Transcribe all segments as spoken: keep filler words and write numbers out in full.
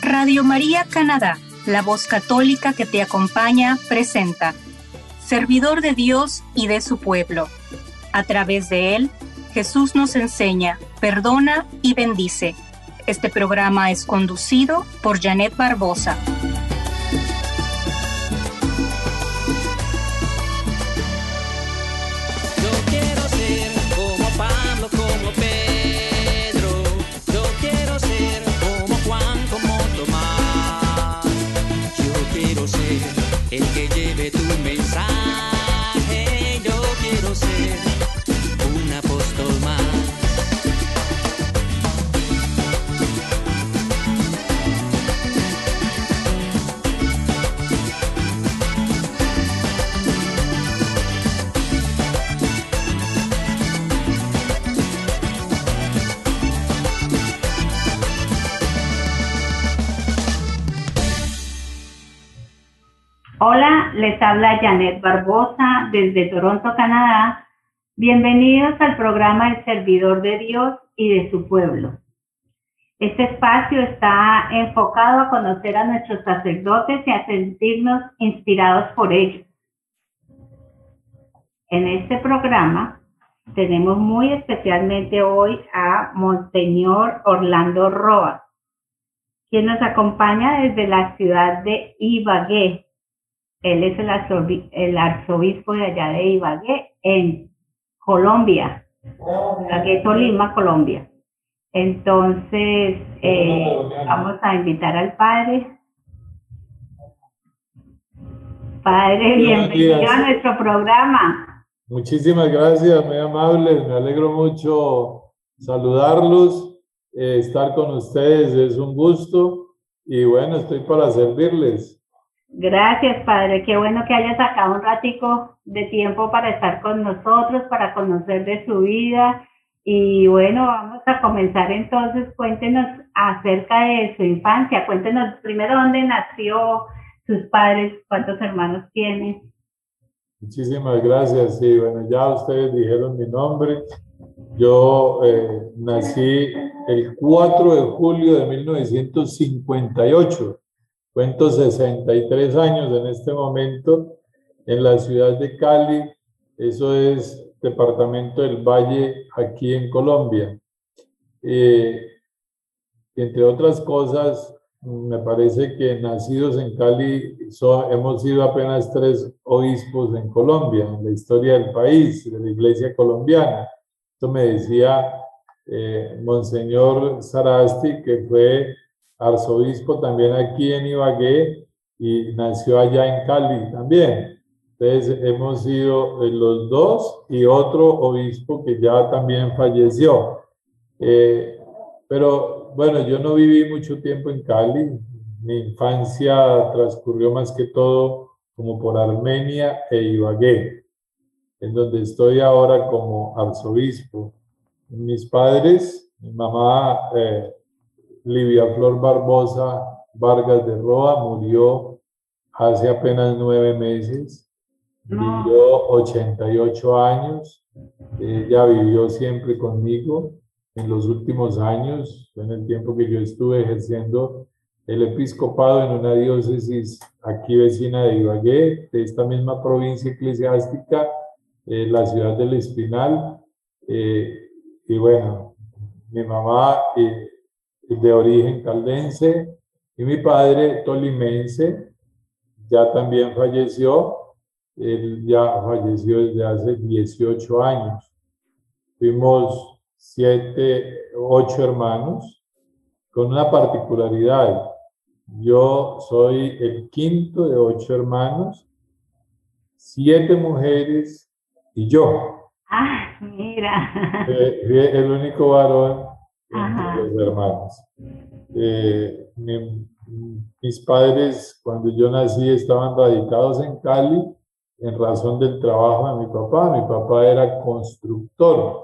Radio María Canadá, la voz católica que te acompaña, presenta Servidor de Dios y de su pueblo. A través de él, Jesús nos enseña, perdona y bendice. Este programa es conducido por Janet Barbosa. El que lleve tu mensaje, yo quiero ser un apóstol más. Hola, les habla Janet Barbosa desde Toronto, Canadá. Bienvenidos al programa El Servidor de Dios y de su pueblo. Este espacio está enfocado a conocer a nuestros sacerdotes y a sentirnos inspirados por ellos. En este programa tenemos muy especialmente hoy a Monseñor Orlando Roa, quien nos acompaña desde la ciudad de Ibagué. Él es el arzobispo, el arzobispo de allá de Ibagué, en Colombia, Ibagué, Tolima, Colombia. Entonces, eh, vamos a invitar al padre. Padre, bienvenido a nuestro programa. Muchísimas gracias, muy amables. Me alegro mucho saludarlos, eh, estar con ustedes es un gusto y bueno, estoy para servirles. Gracias, padre. Qué bueno que haya sacado un ratico de tiempo para estar con nosotros, para conocer de su vida. Y bueno, vamos a comenzar entonces. Cuéntenos acerca de su infancia. Cuéntenos primero dónde nació, sus padres, cuántos hermanos tiene. Muchísimas gracias. Sí, bueno, ya ustedes dijeron mi nombre. Yo eh, nací el cuatro de julio de mil novecientos cincuenta y ocho. Cuento sesenta y tres años en este momento en la ciudad de Cali, eso es departamento del Valle aquí en Colombia. Eh, entre otras cosas, me parece que nacidos en Cali so, hemos sido apenas tres obispos en Colombia, en la historia del país, de la iglesia colombiana. Esto me decía eh, Monseñor Sarasti, que fue arzobispo también aquí en Ibagué y nació allá en Cali también. Entonces hemos sido los dos y otro obispo que ya también falleció. Eh, pero bueno, yo no viví mucho tiempo en Cali. Mi infancia transcurrió más que todo como por Armenia e Ibagué, en donde estoy ahora como arzobispo. Mis padres, mi mamá eh, Livia Flor Barbosa Vargas de Roa murió hace apenas nueve meses, vivió ochenta y ocho años, ella vivió siempre conmigo en los últimos años, en el tiempo que yo estuve ejerciendo el episcopado en una diócesis aquí vecina de Ibagué, de esta misma provincia eclesiástica, eh, la ciudad del Espinal, eh, y bueno, mi mamá eh, de origen caldense y mi padre tolimense, ya también falleció, él ya falleció desde hace dieciocho años. Fuimos siete, ocho hermanos, con una particularidad. Yo soy el quinto de ocho hermanos, siete mujeres y yo. Ah, mira. Eh, el único varón entre los hermanos. Eh, mi, mis padres, cuando yo nací, estaban radicados en Cali en razón del trabajo de mi papá. Mi papá era constructor,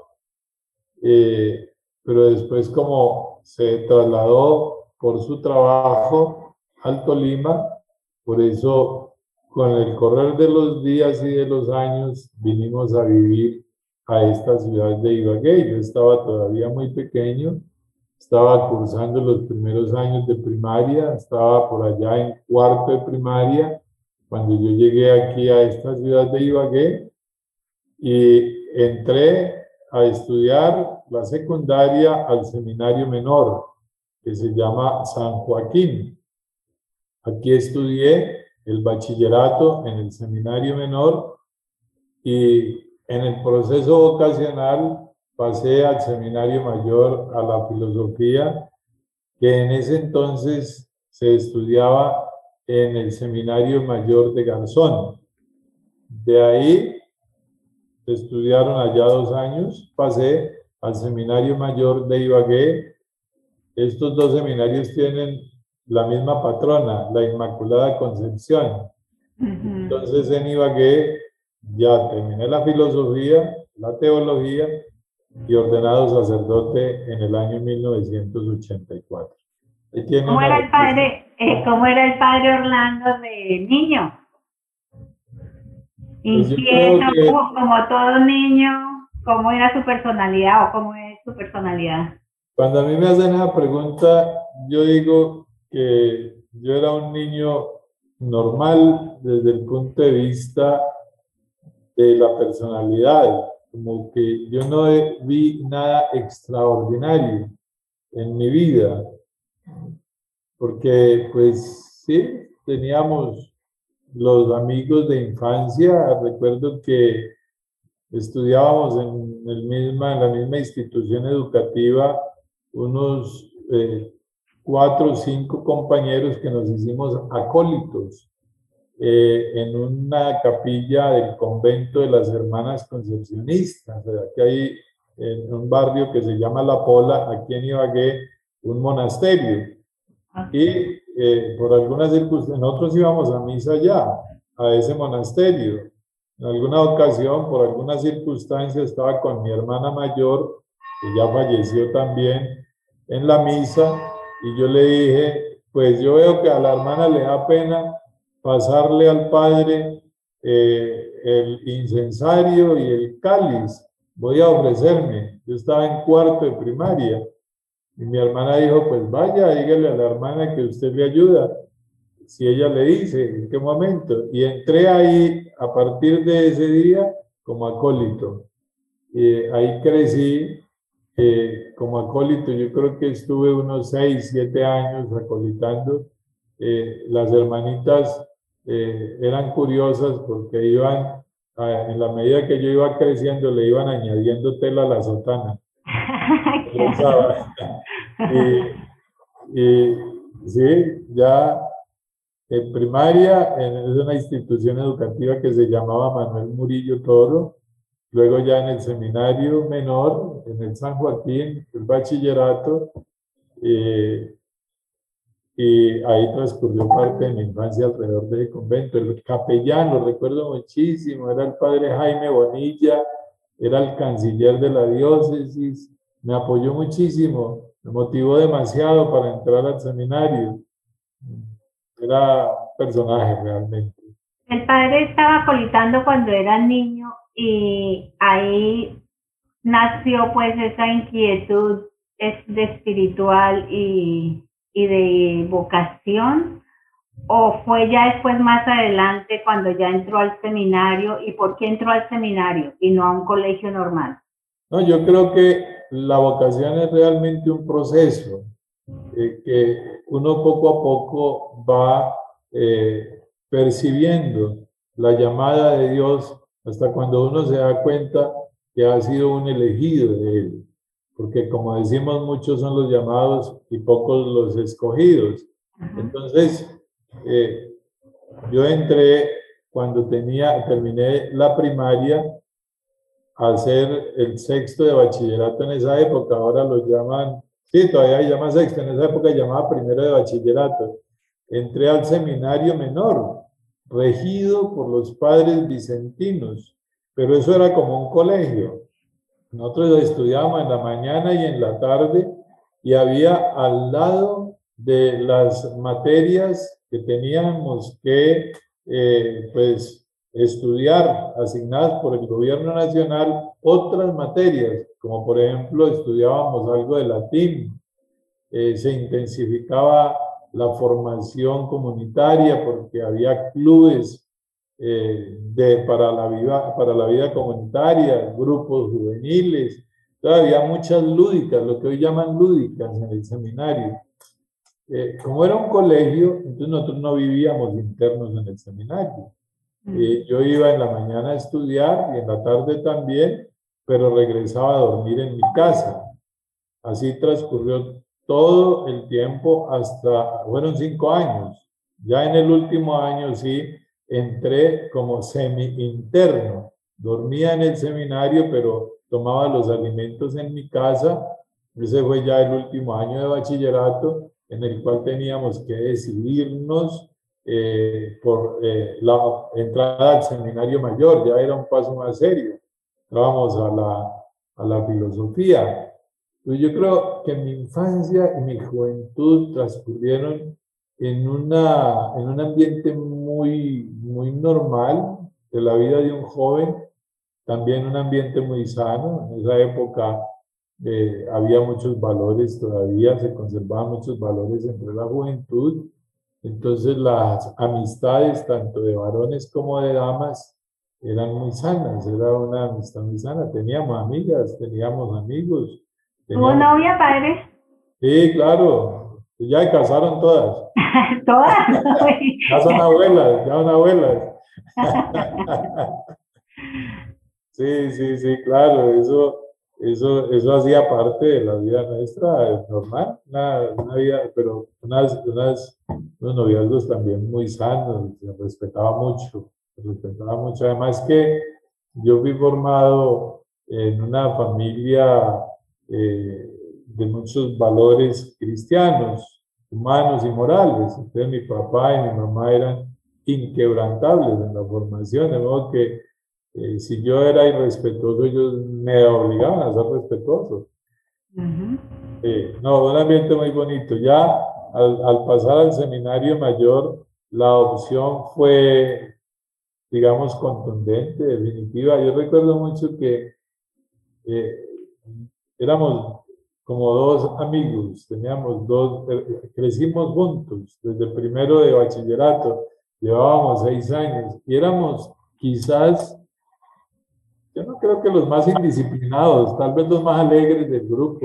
eh, pero después como se trasladó por su trabajo al Tolima, por eso con el correr de los días y de los años vinimos a vivir a esta ciudad de Ibagué. Yo estaba todavía muy pequeño estaba cursando los primeros años de primaria, estaba por allá en cuarto de primaria, cuando yo llegué aquí a esta ciudad de Ibagué y entré a estudiar la secundaria al seminario menor, que se llama San Joaquín. Aquí estudié el bachillerato en el seminario menor y en el proceso vocacional pasé al seminario mayor a la filosofía, que en ese entonces se estudiaba en el seminario mayor de Garzón. De ahí estudiaron allá dos años, pasé al seminario mayor de Ibagué. Estos dos seminarios tienen la misma patrona, la Inmaculada Concepción. Entonces en Ibagué ya terminé la filosofía, la teología y ordenado sacerdote en el año mil novecientos ochenta y cuatro. Ahí tiene ¿Cómo una era el padre, eh, cómo era el padre Orlando de niño? Pues yo Inquieto, creo que como, como todo niño, ¿cómo era su personalidad o cómo es su personalidad? cuando a mí me hacen esa pregunta, yo digo que yo era un niño normal desde el punto de vista de la personalidad, como que yo no vi nada extraordinario en mi vida, porque pues sí, teníamos los amigos de infancia. Recuerdo que estudiábamos en, el misma, en la misma institución educativa unos eh, cuatro o cinco compañeros que nos hicimos acólitos eh, en una capilla del convento de las Hermanas Concepcionistas. O sea, que hay en un barrio que se llama La Pola, aquí en Ibagué, un monasterio. Y eh, por algunas circunstancias, nosotros íbamos a misa allá, a ese monasterio. En alguna ocasión, por alguna circunstancia, estaba con mi hermana mayor, que ya falleció también, en la misa, y yo le dije, pues yo veo que a la hermana le da pena pasarle al padre eh, el incensario y el cáliz, voy a ofrecerme. Yo estaba en cuarto de primaria, y mi hermana dijo, pues vaya, dígale a la hermana que usted le ayuda, si ella le dice, en qué momento. Y entré ahí a partir de ese día como acólito. Y ahí crecí eh, como acólito. Yo creo que estuve unos seis, siete años acolitando. Eh, las hermanitas eh, eran curiosas porque iban, a, en la medida que yo iba creciendo, le iban añadiendo tela a la sotana. Y, y sí, ya en primaria, en, es una institución educativa que se llamaba Manuel Murillo Toro. Luego ya en el seminario menor, en el San Joaquín, el bachillerato, eh, y ahí transcurrió parte de mi infancia alrededor del convento. El capellán, lo recuerdo muchísimo, era el padre Jaime Bonilla, era el canciller de la diócesis, me apoyó muchísimo, me motivó demasiado para entrar al seminario. Era un personaje realmente. El padre estaba acolitando cuando era niño y ahí nació pues esa inquietud de espiritual y, y de vocación, o fue ya después más adelante cuando ya entró al seminario. ¿Y por qué entró al seminario y no a un colegio normal? No, yo creo que la vocación es realmente un proceso eh, que uno poco a poco va eh, percibiendo la llamada de Dios hasta cuando uno se da cuenta que ha sido un elegido de Él. Porque como decimos, muchos son los llamados y pocos los escogidos. Entonces, eh, yo entré cuando tenía, terminé la primaria, a hacer el sexto de bachillerato en esa época. Ahora lo llaman, sí, todavía se llama sexto, en esa época se llamaba primero de bachillerato. Entré al seminario menor, regido por los padres vicentinos, pero eso era como un colegio. Nosotros estudiábamos en la mañana y en la tarde, y había al lado de las materias que teníamos que, eh, pues, estudiar, asignadas por el gobierno nacional, otras materias, como por ejemplo estudiábamos algo de latín, eh, se intensificaba la formación comunitaria porque había clubes eh, de, para, la vida, para la vida comunitaria, grupos juveniles, había muchas lúdicas, lo que hoy llaman lúdicas en el seminario. Eh, como era un colegio, entonces nosotros no vivíamos internos en el seminario. Eh, yo iba en la mañana a estudiar y en la tarde también, pero regresaba a dormir en mi casa. Así transcurrió todo el tiempo hasta, fueron cinco años. Ya en el último año sí entré como semi-interno. Dormía en el seminario, pero tomaba los alimentos en mi casa. Ese fue ya el último año de bachillerato, en el cual teníamos que decidirnos eh, por eh, la entrada al seminario mayor. Ya era un paso más serio. Entrábamos a la, a la filosofía. Yo creo que mi infancia y mi juventud transcurrieron en, una, en un ambiente muy, muy normal de la vida de un joven, también un ambiente muy sano. En esa época eh, había muchos valores, todavía se conservaban muchos valores entre la juventud. Entonces las amistades, tanto de varones como de damas, eran muy sanas, era una amistad muy sana. Teníamos amigas, teníamos amigos. ¿Tuvo novia, padre? Sí, claro. Ya casaron todas. ¿Todas? Ya son abuelas, ya son abuelas. Sí, sí, sí, claro. Eso, eso, eso hacía parte de la vida nuestra, normal. Una, una vida, pero unas, unas, unos noviazgos también muy sanos. Se respetaba mucho. Se respetaba mucho. Además que yo fui formado en una familia Eh, de muchos valores cristianos, humanos y morales. Entonces mi papá y mi mamá eran inquebrantables en la formación, de modo que eh, si yo era irrespetuoso, ellos me obligaban a ser respetuoso. Uh-huh. eh, no, un ambiente muy bonito. Ya al, al pasar al seminario mayor, la opción fue, digamos, contundente, definitiva. Yo recuerdo mucho que eh, éramos como dos amigos, teníamos dos, crecimos juntos desde el primero de bachillerato, llevábamos seis años y éramos quizás, yo no creo que los más indisciplinados, tal vez los más alegres del grupo.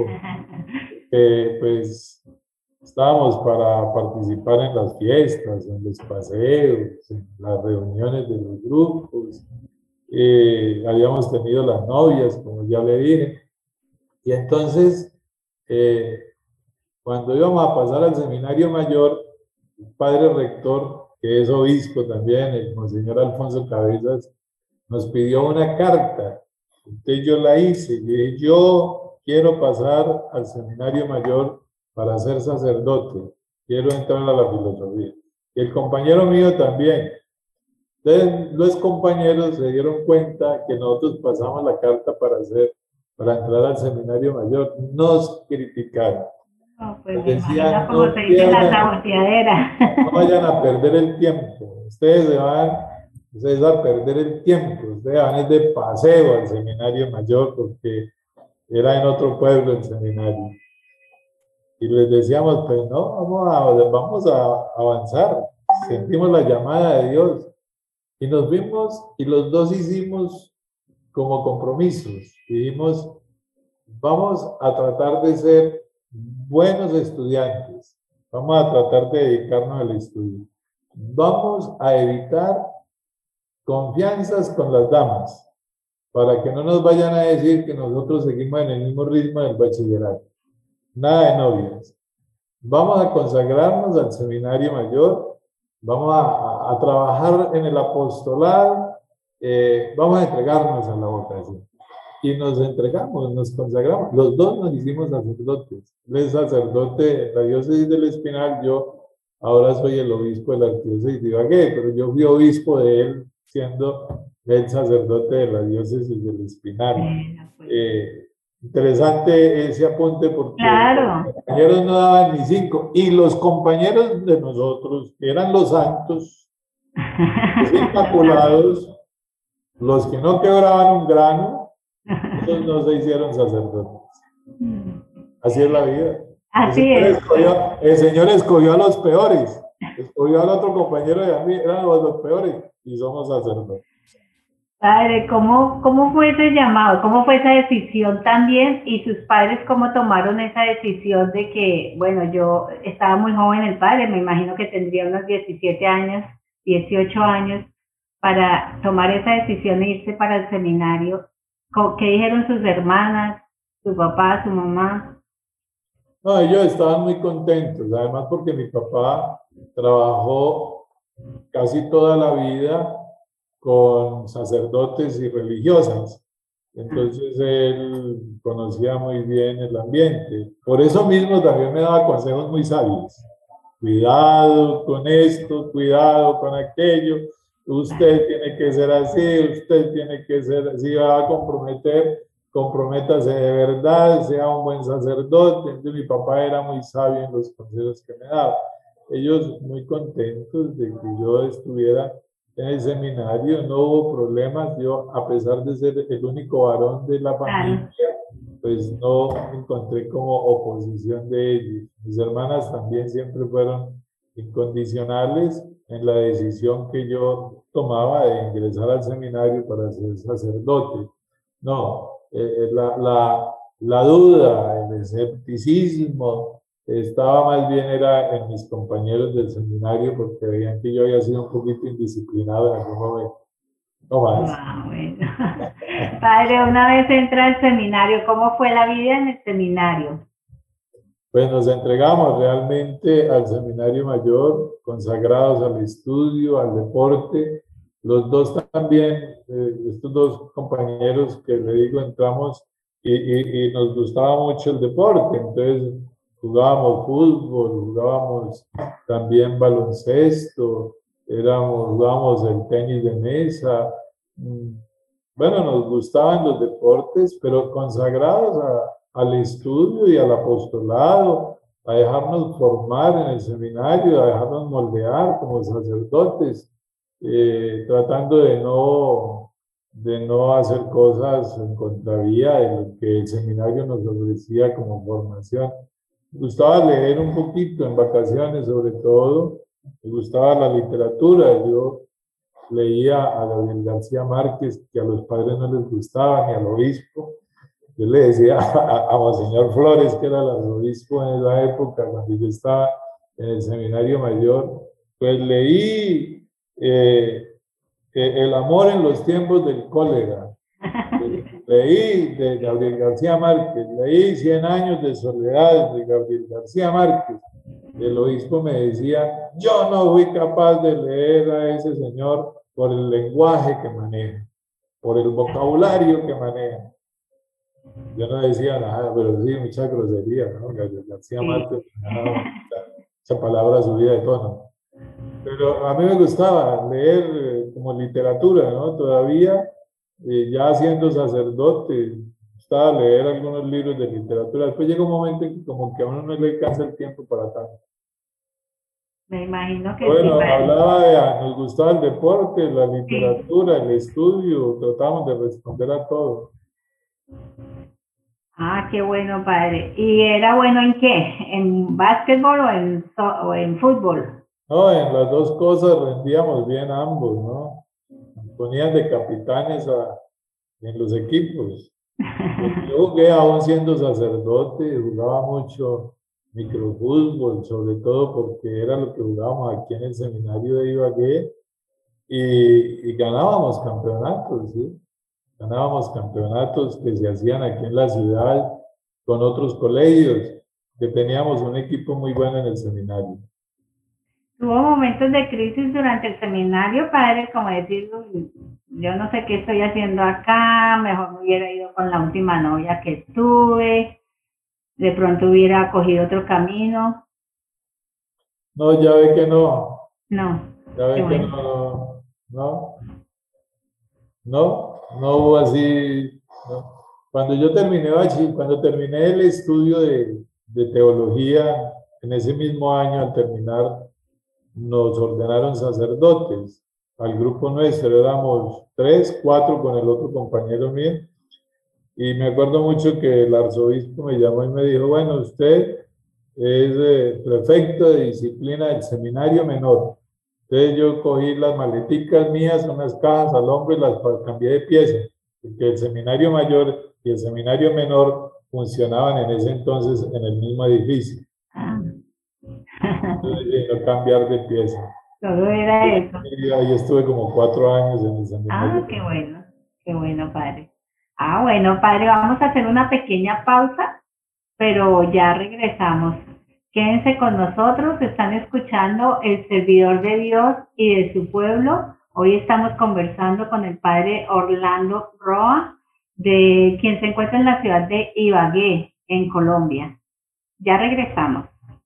Eh, pues estábamos para participar en las fiestas, en los paseos, en las reuniones de los grupos. Eh, habíamos tenido las novias, como ya le dije. Y entonces, eh, cuando íbamos a pasar al seminario mayor, el padre rector, que es obispo también, el monseñor Alfonso Cabezas, nos pidió una carta. Entonces yo la hice. Y dije, yo quiero pasar al seminario mayor para ser sacerdote. Quiero entrar a la filosofía. Y el compañero mío también. Entonces los compañeros se dieron cuenta que nosotros pasamos la carta para hacer para entrar al seminario mayor, nos criticaron. No, pues decían, como no, se dice la saboteadera. No vayan a perder el tiempo. Ustedes se van ustedes a perder el tiempo. Ustedes van a ir de paseo al seminario mayor porque era en otro pueblo el seminario. Y les decíamos, pues no, vamos a, vamos a avanzar. Sentimos la llamada de Dios. Y nos vimos y los dos hicimos como compromisos. Dijimos, vamos a tratar de ser buenos estudiantes, vamos a tratar de dedicarnos al estudio, vamos a evitar confianzas con las damas, para que no nos vayan a decir que nosotros seguimos en el mismo ritmo del bachillerato, nada de novias, vamos a consagrarnos al seminario mayor, vamos a, a, a trabajar en el apostolado, Eh, vamos a entregarnos a la vocación. Y nos entregamos, nos consagramos. Los dos nos hicimos sacerdotes. Él es sacerdote de la diócesis del Espinal, yo ahora soy el obispo de la arquidiócesis de Ibagué, pero yo fui obispo de él siendo el sacerdote de la diócesis del Espinal. Eh, interesante ese apunte porque claro. Los compañeros no daban ni cinco. Y los compañeros de nosotros, que eran los santos, los inmaculados, los que no quebraban un grano, esos no se hicieron sacerdotes. Así es la vida. El Así señor es. escogió, el señor escogió a los peores, escogió al otro compañero de a mí, eran los, los peores, y somos sacerdotes. Padre, ¿cómo, cómo fue ese llamado? ¿Cómo fue esa decisión también? Y sus padres, ¿cómo tomaron esa decisión de que, bueno, yo estaba muy joven el padre, me imagino que tendría unos diecisiete años, dieciocho años, para tomar esa decisión de irse para el seminario? ¿Co- ¿Qué dijeron sus hermanas, su papá, su mamá? No, ellos estaban muy contentos, además porque mi papá trabajó casi toda la vida con sacerdotes y religiosas. Entonces él conocía muy bien el ambiente. Por eso mismo también me daba consejos muy sabios. Cuidado con esto, cuidado con aquello. Usted tiene que ser así, usted tiene que ser así, va a comprometer, comprométase de verdad, sea un buen sacerdote. Entonces mi papá era muy sabio en los consejos que me daba. Ellos muy contentos de que yo estuviera en el seminario, no hubo problemas. Yo, a pesar de ser el único varón de la familia, pues no encontré como oposición de ellos. Mis hermanas también siempre fueron incondicionales en la decisión que yo tomaba de ingresar al seminario para ser sacerdote. No, eh, la, la, la duda, el escepticismo, estaba más bien era en mis compañeros del seminario porque veían que yo había sido un poquito indisciplinado en algún momento. No más. Ah, bueno. Padre, una vez entra al seminario, ¿cómo fue la vida en el seminario? Pues nos entregamos realmente al seminario mayor, consagrados al estudio, al deporte. Los dos también, eh, estos dos compañeros que le digo, entramos y, y, y nos gustaba mucho el deporte. Entonces jugábamos fútbol, jugábamos también baloncesto, éramos, jugábamos el tenis de mesa. Mm, Bueno, nos gustaban los deportes, pero consagrados a al estudio y al apostolado, a dejarnos formar en el seminario, a dejarnos moldear como sacerdotes, eh, tratando de no, de no hacer cosas en contravía de lo que el seminario nos ofrecía como formación. Me gustaba leer un poquito en vacaciones, sobre todo. Me gustaba la literatura. Yo leía a Gabriel García Márquez, que a los padres no les gustaba, ni al obispo. Yo le decía a, a Monseñor Flores, que era el arzobispo en esa época, cuando yo estaba en el seminario mayor, pues leí eh, eh, El amor en los tiempos del cólera. Leí de Gabriel García Márquez, leí Cien años de soledad de Gabriel García Márquez. El obispo me decía, yo no fui capaz de leer a ese señor por el lenguaje que maneja, por el vocabulario que maneja. Yo no decía nada, pero sí, mucha grosería, ¿no? Gabriel García Márquez, esa palabra subida de tono. Pero a mí me gustaba leer eh, como literatura, ¿no? Todavía, eh, ya siendo sacerdote, gustaba leer algunos libros de literatura. Después llega un momento en que como que a uno no le alcanza el tiempo para tanto. Me imagino que sí, Bueno, padre. hablaba de, nos gustaba el deporte, la Sí. literatura, el estudio, tratamos de responder a todo. Ah, qué bueno, padre. ¿Y era bueno en qué? ¿En básquetbol o en, so- o en fútbol? No, en las dos cosas rendíamos bien ambos, ¿no? Nos ponían de capitanes a, en los equipos. Yo jugué aún siendo sacerdote, jugaba mucho microfútbol, sobre todo porque era lo que jugábamos aquí en el seminario de Ibagué, y, y ganábamos campeonatos, ¿sí? Ganábamos campeonatos que se hacían aquí en la ciudad con otros colegios, que teníamos un equipo muy bueno en el seminario. ¿Tuvo momentos de crisis durante el seminario, padre? Como decir, "Uy, yo no sé qué estoy haciendo acá, mejor me hubiera ido con la última novia que tuve, de pronto hubiera cogido otro camino". No, ya ve que no, No, ya ve qué que bueno. no, no, no, no hubo así, no. Cuando yo terminé, bachi- cuando terminé el estudio de, de teología, en ese mismo año al terminar, nos ordenaron sacerdotes. Al grupo nuestro éramos tres, cuatro con el otro compañero mío. Y me acuerdo mucho que el arzobispo me llamó y me dijo, bueno, usted es eh, prefecto de disciplina del seminario menor. Entonces yo cogí las maleticas mías, unas cajas al hombro y las cambié de pieza, porque el seminario mayor y el seminario menor funcionaban en ese entonces en el mismo edificio. Ah. Entonces no cambiar de pieza. Todo era eso. Y ahí estuve como cuatro años en el seminario. Ah, qué bueno, qué bueno, padre. Ah, bueno, padre, vamos a hacer una pequeña pausa, pero ya regresamos. Quédense con nosotros, están escuchando El Servidor de Dios y de su pueblo. Hoy estamos conversando con el padre Orlando Roa, de quien se encuentra en la ciudad de Ibagué, en Colombia. Ya regresamos.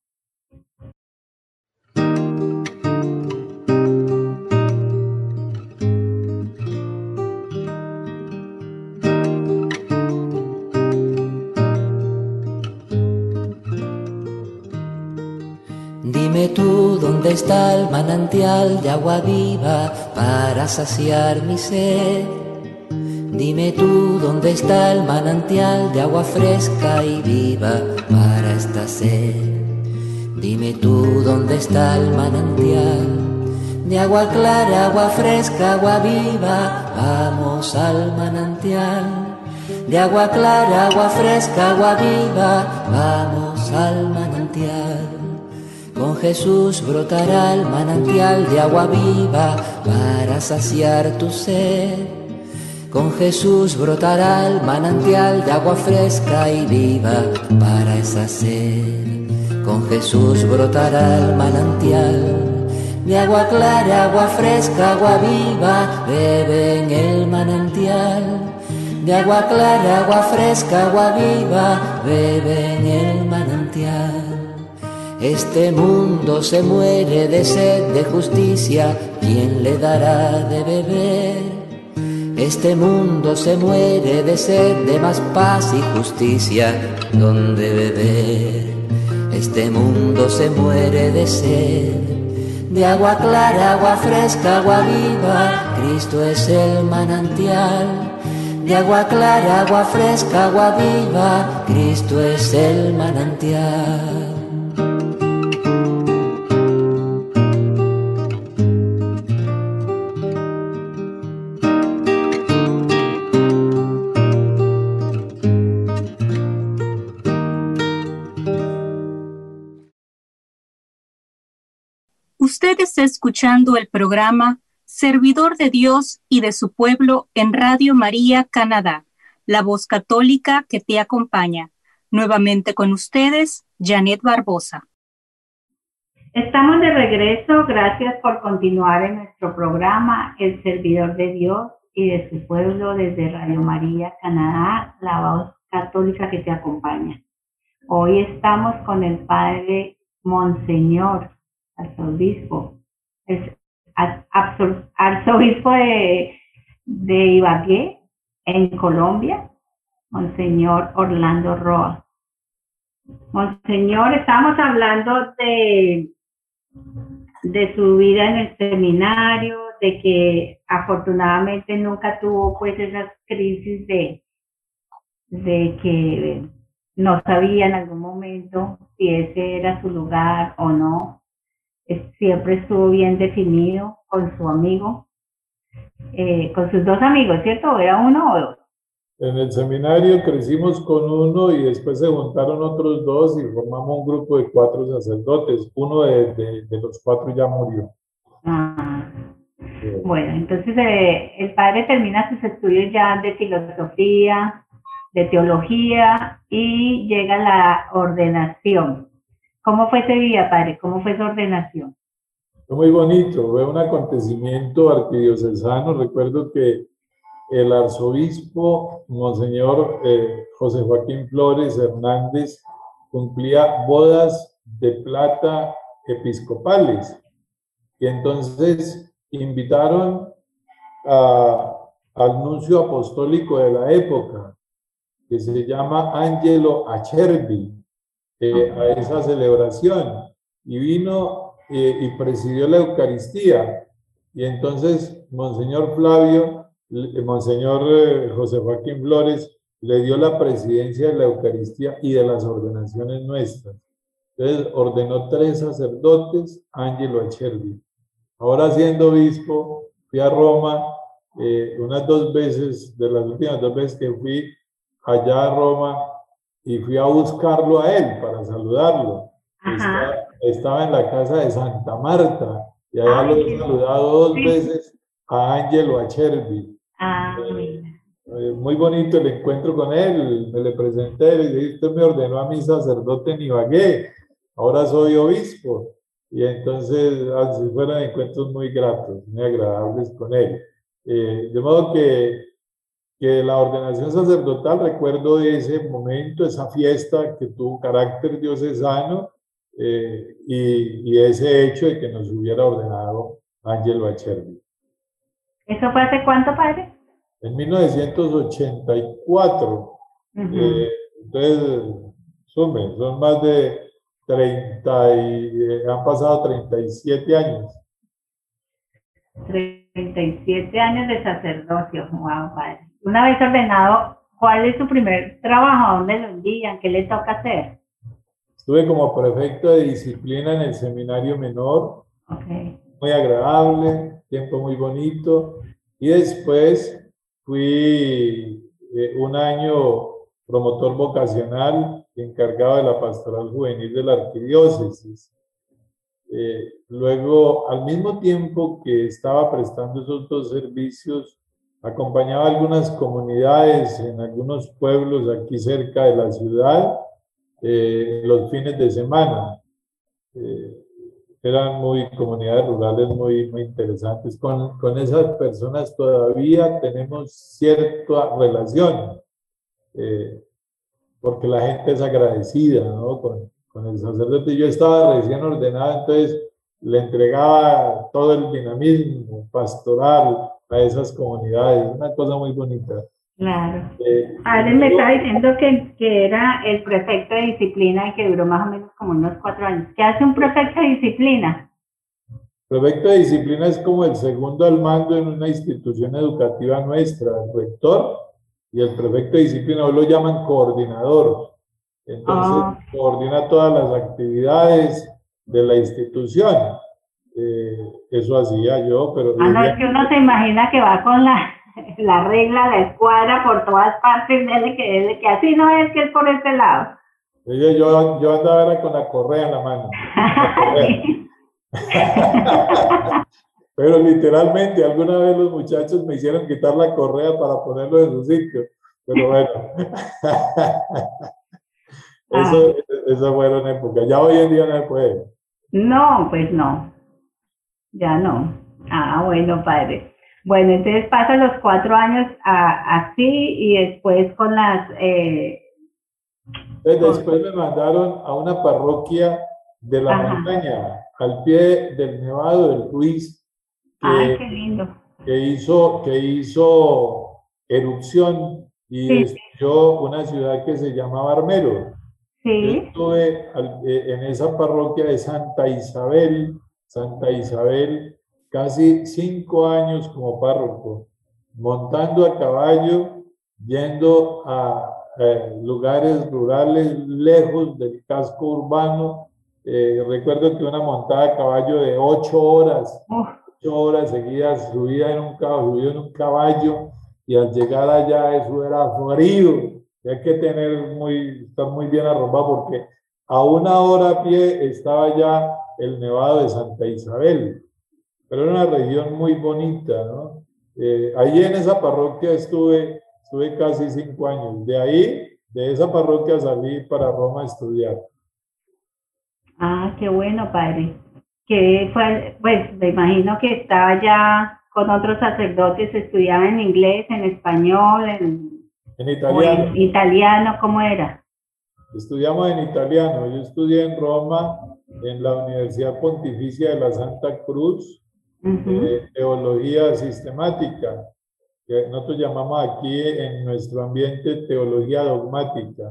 Dime tú dónde está el manantial de agua viva para saciar mi sed. Dime tú dónde está el manantial de agua fresca y viva para esta sed. Dime tú dónde está el manantial de agua clara, agua fresca, agua viva. Vamos al manantial de agua clara, agua fresca, agua viva. Vamos al manantial. Con Jesús brotará el manantial de agua viva para saciar tu sed. Con Jesús brotará el manantial de agua fresca y viva para esa sed. Con Jesús brotará el manantial de agua clara, agua fresca, agua viva. Bebe en el manantial de agua clara, agua fresca, agua viva. Bebe en el manantial. Este mundo se muere de sed de justicia, ¿quién le dará de beber? Este mundo se muere de sed de más paz y justicia, ¿dónde beber? Este mundo se muere de sed de agua clara, agua fresca, agua viva. Cristo es el manantial de agua clara, agua fresca, agua viva. Cristo es el manantial. Usted está escuchando el programa Servidor de Dios y de su pueblo en Radio María Canadá, la voz católica que te acompaña. Nuevamente con ustedes, Janet Barbosa. Estamos de regreso, gracias por continuar en nuestro programa El Servidor de Dios y de su pueblo desde Radio María Canadá, la voz católica que te acompaña. Hoy estamos con el padre Monseñor arzobispo, es arzobispo de, de Ibagué, en Colombia, Monseñor Orlando Roa. Monseñor, estamos hablando de, de su vida en el seminario, de que afortunadamente nunca tuvo pues esas crisis de, de que no sabía en algún momento si ese era su lugar o no. Siempre estuvo bien definido con su amigo, eh, con sus dos amigos, ¿cierto? ¿O era uno o dos? En el seminario crecimos con uno y después se juntaron otros dos y formamos un grupo de cuatro sacerdotes. Uno de, de, de los cuatro ya murió. Ah, sí. Bueno, entonces eh, el padre termina sus estudios ya de filosofía, de teología y llega a la ordenación. ¿Cómo fue ese día, padre? ¿Cómo fue su ordenación? Fue muy bonito, fue un acontecimiento arquidiocesano. Recuerdo que el arzobispo, Monseñor eh, José Joaquín Flores Hernández, cumplía bodas de plata episcopales. Y entonces invitaron a, al nuncio apostólico de la época, que se llama Angelo Acerbi, Eh, a esa celebración, y vino eh, y presidió la Eucaristía. Y entonces Monseñor Flavio, eh, Monseñor eh, José Joaquín Flores le dio la presidencia de la Eucaristía y de las ordenaciones nuestras. Entonces ordenó tres sacerdotes, Angelo Acerbi. Ahora siendo obispo, fui a Roma eh, unas dos veces, de las últimas dos veces que fui allá a Roma, y fui a buscarlo a él para saludarlo. Estaba, estaba en la casa de Santa Marta, y allá Ay, lo he saludado dos sí. veces a Angelo Acerbi. Ah, eh, eh, muy bonito el encuentro con él, me le presenté y le dije, usted me ordenó a mi sacerdote en Ibagué, ahora soy obispo. Y entonces así fueron encuentros muy gratos, muy agradables con él. Eh, de modo que, que la ordenación sacerdotal, recuerdo ese momento, esa fiesta que tuvo carácter diocesano eh, y, y ese hecho de que nos hubiera ordenado Angelo Acerbi. ¿Eso fue hace cuánto, padre? En mil novecientos ochenta y cuatro. Uh-huh. eh, entonces, sume, son más de treinta y eh, han pasado treinta y siete años. treinta y siete años de sacerdocio, wow, padre. Una vez ordenado, ¿cuál es su primer trabajo? ¿Dónde lo envían? ¿Qué le toca hacer? Estuve como prefecto de disciplina en el seminario menor. Okay. Muy agradable, tiempo muy bonito. Y después fui eh, un año promotor vocacional encargado de la pastoral juvenil de la arquidiócesis. Eh, luego, al mismo tiempo que estaba prestando esos dos servicios, acompañaba a algunas comunidades en algunos pueblos aquí cerca de la ciudad eh, los fines de semana. Eh, eran muy comunidades rurales muy, muy interesantes. Con, con esas personas todavía tenemos cierta relación, eh, porque la gente es agradecida, ¿no? Con, con el sacerdote. Yo estaba recién ordenado, entonces le entregaba todo el dinamismo pastoral a esas comunidades, una cosa muy bonita. Claro. Eh, Padre, me está diciendo que, que era el prefecto de disciplina y que duró más o menos como unos cuatro años. ¿Qué hace un prefecto de disciplina? Prefecto de disciplina es como el segundo al mando en una institución educativa nuestra, el rector y el prefecto de disciplina, hoy lo llaman coordinador. Entonces, oh. coordina todas las actividades de la institución. Eh, eso hacía yo, pero... Ah, no, es que uno se imagina que va con la... la regla, la escuadra por todas partes, desde que, desde que así no es que es por este lado. Yo, yo, yo andaba era con la correa en la mano. La correa. Pero literalmente, alguna vez los muchachos me hicieron quitar la correa para ponerlo en su sitio. Pero bueno. Eso, ah. Eso fueron épocas. Ya hoy en día no se puede. No, pues no. Ya no. Ah, bueno, padre. Bueno, entonces pasan los cuatro años a, así y después con las... Eh, entonces, después con... me mandaron a una parroquia de la Ajá. montaña, al pie del Nevado del Ruiz, que, Ay, qué lindo. que, hizo, que hizo erupción y sí. destruyó una ciudad que se llamaba Armero. Sí. Yo estuve al, eh, en esa parroquia de Santa Isabel, Santa Isabel, casi cinco años como párroco, montando a caballo, yendo a eh, lugares rurales lejos del casco urbano. Eh, recuerdo que una montada a caballo de ocho horas, oh. ocho horas seguidas, subida en un caballo, subida en un caballo, y al llegar allá eso era frío. Y hay que tener muy, estar muy bien arropado porque a una hora a pie estaba ya el Nevado de Santa Isabel. Pero era una región muy bonita, ¿no? Eh, ahí en esa parroquia estuve, estuve casi cinco años. De ahí, de esa parroquia salí para Roma a estudiar. Ah, qué bueno, padre. Que fue, pues me imagino que estaba ya con otros sacerdotes, estudiaba en inglés, en español, en, en italiano. En italiano, ¿cómo era? Estudiamos en italiano. Yo estudié en Roma, en la Universidad Pontificia de la Santa Cruz. Uh-huh. eh, teología sistemática, que nosotros llamamos aquí en nuestro ambiente teología dogmática.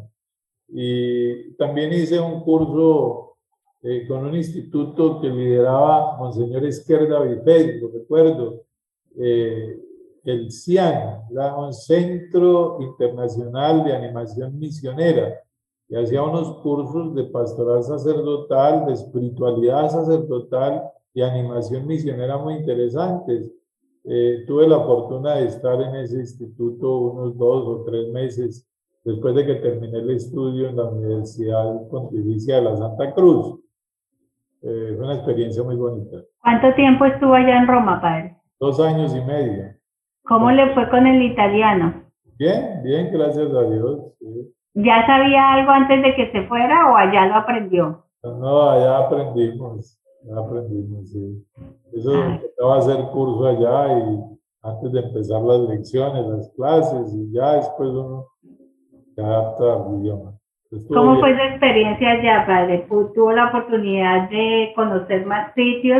Y también hice un curso eh, con un instituto que lideraba Monseñor Esquerda Bifet, lo recuerdo, eh, el CIAN, era un Centro Internacional de Animación Misionera. y hacía unos cursos de pastoral sacerdotal, de espiritualidad sacerdotal y animación misionera muy interesantes. Eh, tuve la fortuna de estar en ese instituto unos dos o tres meses después de que terminé el estudio en la Universidad Pontificia de la Santa Cruz. Eh, fue una experiencia muy bonita. ¿Cuánto tiempo estuvo allá en Roma, padre? Dos años y medio. ¿Cómo le fue con el italiano? Bien, bien, gracias a Dios. Sí. ¿Ya sabía algo antes de que se fuera o allá lo aprendió? No, allá aprendimos, ya aprendimos, sí. Eso tocaba hacer curso allá y antes de empezar las lecciones, las clases, y ya después uno se adapta al idioma. Estuvo ¿Cómo bien. fue su experiencia allá, padre? ¿Tuvo la oportunidad de conocer más sitios?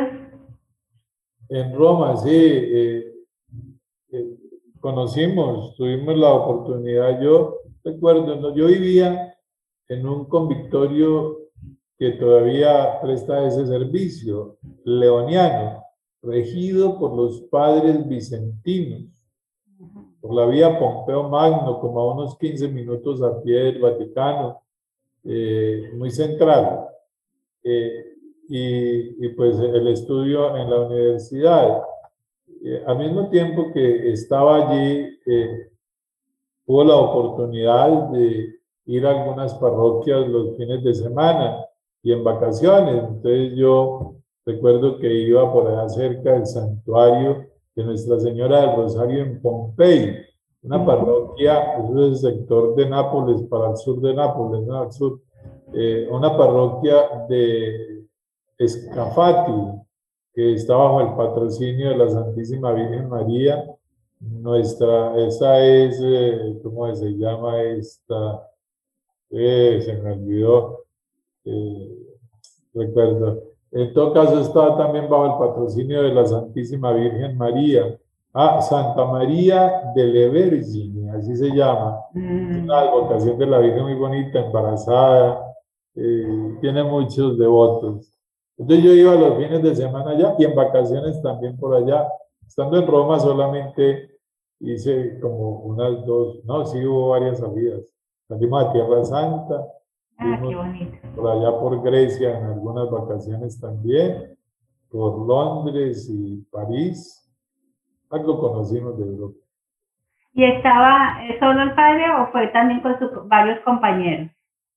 En Roma, sí, eh, eh, conocimos, tuvimos la oportunidad. Yo recuerdo, ¿no? Yo vivía en un convictorio que todavía presta ese servicio, leoniano, regido por los padres vicentinos, por la vía Pompeo Magno, como a unos quince minutos a pie del Vaticano, eh, muy central. Eh, y, y pues el estudio en la universidad. Eh, al mismo tiempo que estaba allí, eh, hubo la oportunidad de ir a algunas parroquias los fines de semana y en vacaciones. Entonces yo recuerdo que iba por allá cerca del santuario de Nuestra Señora del Rosario en Pompey, una parroquia, eso es el sector de Nápoles, para el sur de Nápoles, ¿no? Al sur, eh, una parroquia de Scafati, que está bajo el patrocinio de la Santísima Virgen María. Nuestra, esa es, eh, ¿cómo se llama esta? Eh, se me olvidó, eh, recuerdo. En todo caso, estaba también bajo el patrocinio de la Santísima Virgen María. Ah, Santa María delle Vergini, así se llama. Es una advocación de la Virgen muy bonita, embarazada, eh, tiene muchos devotos. Entonces yo iba los fines de semana allá y en vacaciones también por allá. Estando en Roma solamente hice como unas dos, no, sí hubo varias salidas. Salimos a Tierra Santa, Ah, qué bonito. por allá por Grecia en algunas vacaciones también, por Londres y París. Algo conocimos de Europa. ¿Y estaba solo el padre o fue también con sus varios compañeros?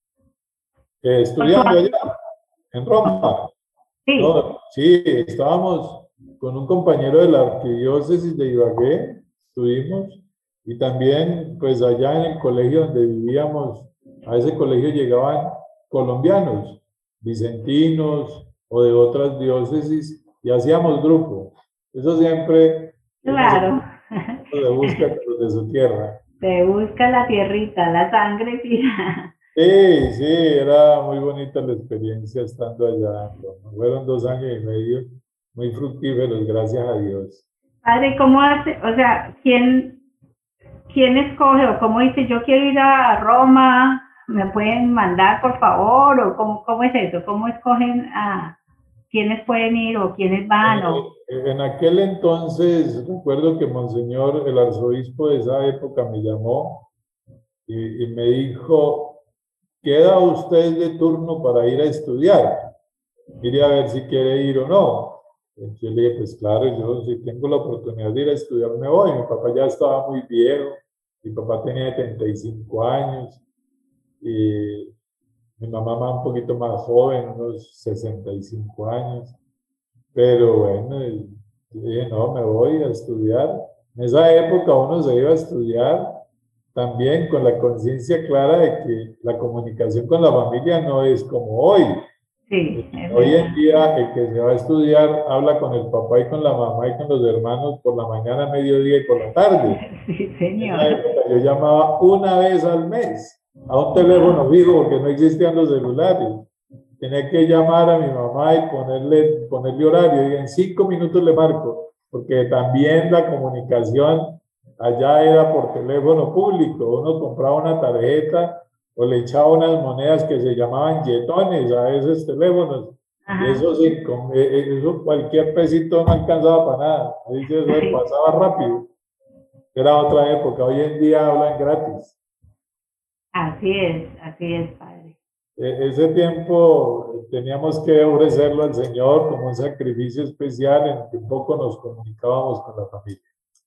Eh, estudiando allá, en Roma. Sí. No, sí, estábamos con un compañero de la arquidiócesis de Ibagué, estuvimos, y también pues allá en el colegio donde vivíamos, a ese colegio llegaban colombianos, vicentinos o de otras diócesis, y hacíamos grupo. Eso siempre, Claro. se, se busca con los de su tierra. Se busca la tierrita, la sangre, sí. Sí, sí, era muy bonita la experiencia estando allá. Fueron dos años y medio muy fructíferos, gracias a Dios. Padre, ¿cómo hace? O sea, ¿quién, quién escoge o cómo dice, yo quiero ir a Roma, me pueden mandar por favor? ¿O cómo, cómo es eso? ¿Cómo escogen a quiénes pueden ir o quiénes van? O... En aquel entonces, recuerdo que Monseñor, el arzobispo de esa época, me llamó y, y me dijo, queda usted de turno para ir a estudiar. Mire a ver si quiere ir o no. Entonces yo le dije, pues claro, yo si tengo la oportunidad de ir a estudiar me voy. Mi papá ya estaba muy viejo, mi papá tenía setenta y cinco años y mi mamá más un poquito más joven, unos sesenta y cinco años. Pero bueno, yo dije, no, me voy a estudiar. En esa época uno se iba a estudiar también con la conciencia clara de que la comunicación con la familia no es como hoy. Sí, hoy en día el que se va a estudiar habla con el papá y con la mamá y con los hermanos por la mañana, mediodía y por la tarde. Sí, señor. En esa época yo llamaba una vez al mes a un teléfono fijo porque no existían los celulares. Tenía que llamar a mi mamá y ponerle, ponerle horario y en cinco minutos le marco, porque también la comunicación allá era por teléfono público. Uno compraba una tarjeta o le echaba unas monedas que se llamaban yetones a esos teléfonos. Ajá. Y eso, sí, con, eso cualquier pesito no alcanzaba para nada. Ahí se sí. pasaba rápido. Era otra época. Hoy en día hablan gratis. Así es, así es, padre. E- ese tiempo teníamos que ofrecerlo al Señor como un sacrificio especial en el que poco nos comunicábamos con la familia.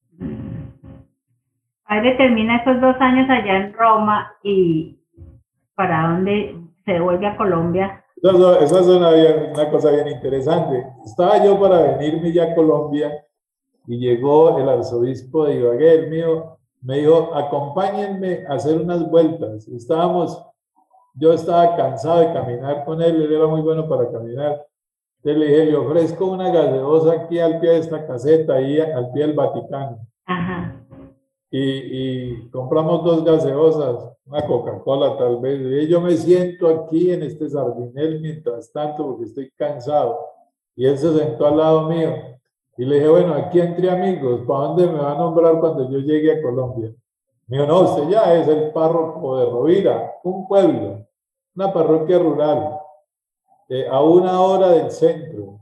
Padre, termina estos dos años allá en Roma y ¿para dónde se vuelve a Colombia? Eso, eso es una, una cosa bien interesante. Estaba yo para venirme ya a Colombia y llegó el arzobispo de Ibagué, el mío, me dijo, acompáñenme a hacer unas vueltas. Estábamos, yo estaba cansado de caminar con él, él era muy bueno para caminar. Entonces le dije, le ofrezco una gaseosa aquí al pie de esta caseta, ahí al pie del Vaticano. Ajá. Y, y compramos dos gaseosas, una Coca-Cola tal vez. Y yo me siento aquí en este sardinel mientras tanto porque estoy cansado. Y él se sentó al lado mío. Y le dije, bueno, aquí entre amigos, ¿para dónde me va a nombrar cuando yo llegue a Colombia? Me dijo, no, usted ya es el párroco de Rovira, un pueblo, una parroquia rural, eh, a una hora del centro.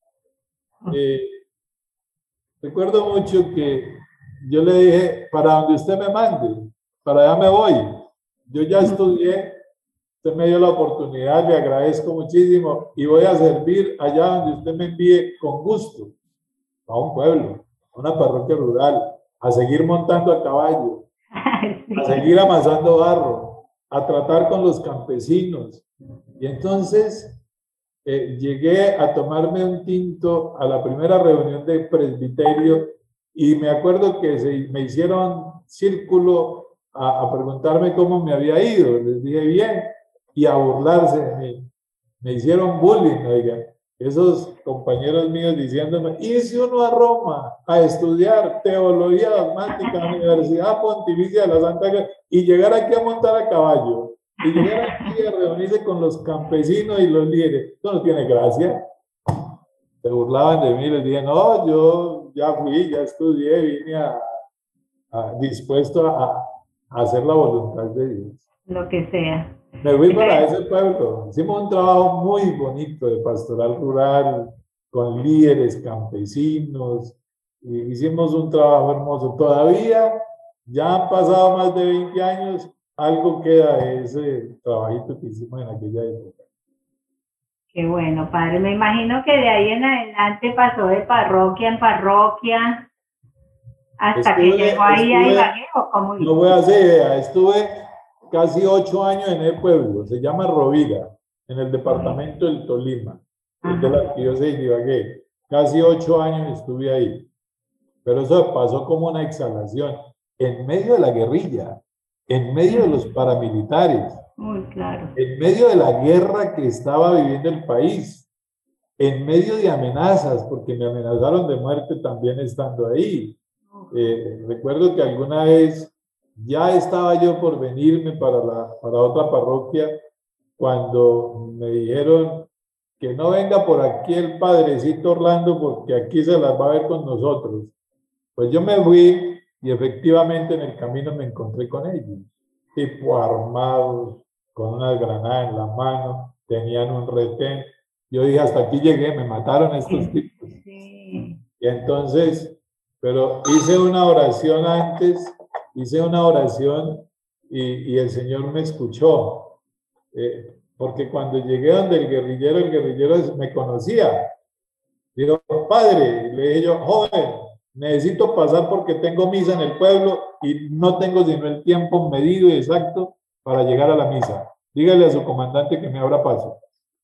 Eh, recuerdo mucho que yo le dije, para donde usted me mande, para allá me voy. Yo ya estudié, usted me dio la oportunidad, le agradezco muchísimo y voy a servir allá donde usted me envíe con gusto, a un pueblo, a una parroquia rural, a seguir montando a caballo, Sí. a seguir amasando barro, a tratar con los campesinos. Y entonces eh, llegué a tomarme un tinto a la primera reunión de presbiterio y me acuerdo que se, me hicieron círculo a, a preguntarme cómo me había ido. Les dije bien y a burlarse de mí. Me hicieron bullying, oigan. Esos compañeros míos diciéndome, irse uno a Roma a estudiar teología dogmática en la Universidad Pontificia de la Santa Iglesia y llegar aquí a montar a caballo y llegar aquí a reunirse con los campesinos y los líderes. Eso no tiene gracia. Se burlaban de mí, les dije, no, yo ya fui, ya estudié, vine a, a, dispuesto a, a hacer la voluntad de Dios. Lo que sea. Me fui para ese pueblo. Hicimos un trabajo muy bonito de pastoral rural, con líderes campesinos. Y hicimos un trabajo hermoso. Todavía, ya han pasado más de veinte años, algo queda de ese trabajito que hicimos en aquella época. Qué bueno, padre. Me imagino que de ahí en adelante pasó de parroquia en parroquia hasta Estuve, que llegó ahí a estuve, Ibagué, ¿o cómo hizo? no voy a hacer idea, estuve casi ocho años en el pueblo, se llama Rovira, en el departamento del Tolima, es de la arquidiócesis de Ibagué. Casi ocho años estuve ahí, pero eso pasó como una exhalación, en medio de la guerrilla, en medio de los paramilitares, Muy claro. en medio de la guerra que estaba viviendo el país, en medio de amenazas, porque me amenazaron de muerte también estando ahí. Eh, recuerdo que alguna vez ya estaba yo por venirme para, la, para otra parroquia cuando me dijeron que no venga por aquí el padrecito Orlando porque aquí se las va a ver con nosotros. Pues yo me fui y efectivamente en el camino me encontré con ellos, tipo armados, con unas granadas en la mano, tenían un retén. Yo dije, hasta aquí llegué, me mataron estos tipos. Sí. Y entonces, pero hice una oración antes, hice una oración y, y el Señor me escuchó. Eh, porque cuando llegué donde el guerrillero, el guerrillero me conocía. Dijo, padre, le dije yo, joven, necesito pasar porque tengo misa en el pueblo y no tengo sino el tiempo medido y exacto para llegar a la misa. Dígale a su comandante que me abra paso.